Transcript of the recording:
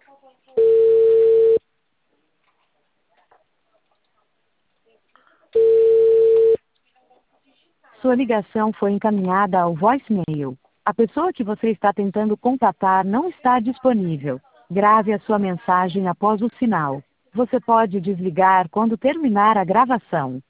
Sua ligação foi encaminhada ao voicemail. A pessoa que você está tentando contatar não está disponível. Grave a sua mensagem após o sinal. Você pode desligar quando terminar a gravação.